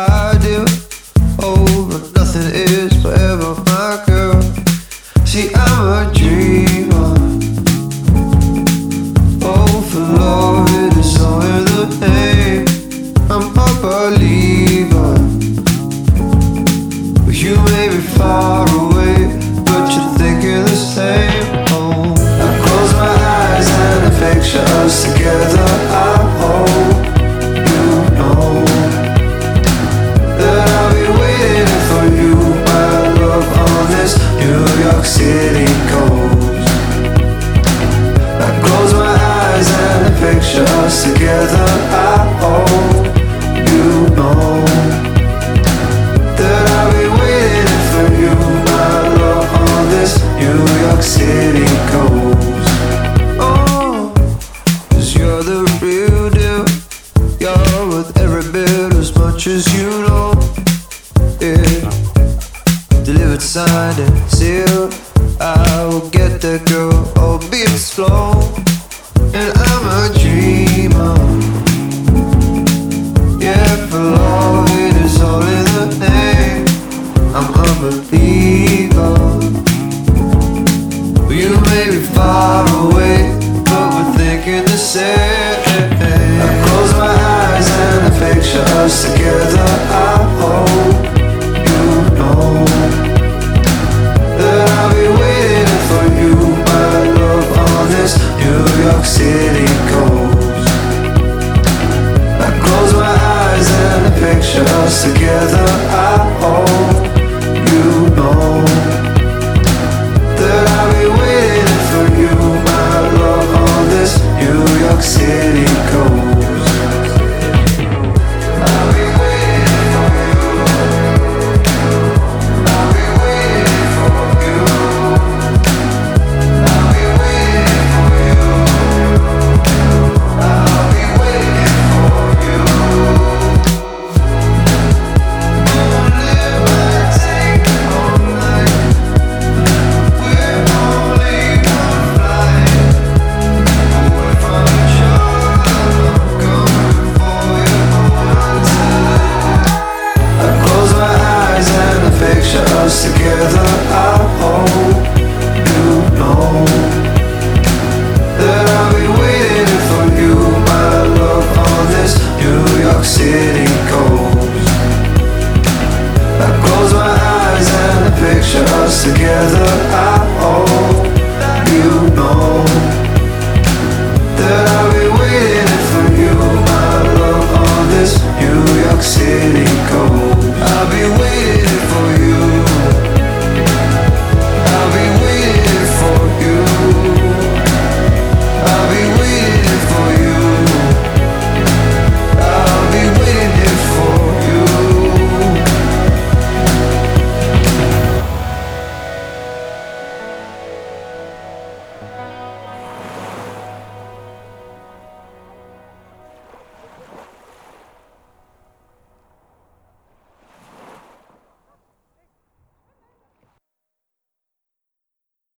ideal. Oh, but nothing is forever, my girl. See, I'm a dreamer. Oh, for love, it is all in the name. I'm a believer. You may be far away, but you're thinking the same. Oh, I close my eyes and I picture us together. I hope you know that I'll be waiting for you, my love, on this New York City coast. I close my eyes and I picture us together. I hope you know that I'll be waiting for you, my love, on this New York City coast. Oh, 'cause you're the real deal. You're worth every bit as much as you know. Yeah, delivered, signed and sealed. I will get that girl, albeit slow. And I'm a dreamer. Yeah, for love, it is all in the name. I'm a believer. You may be far away, but we're thinking the same. I close my eyes and I picture us together. I hope you know that I'll be waiting for you, my love, on this New York City coast. I close my eyes and I picture us together. I hope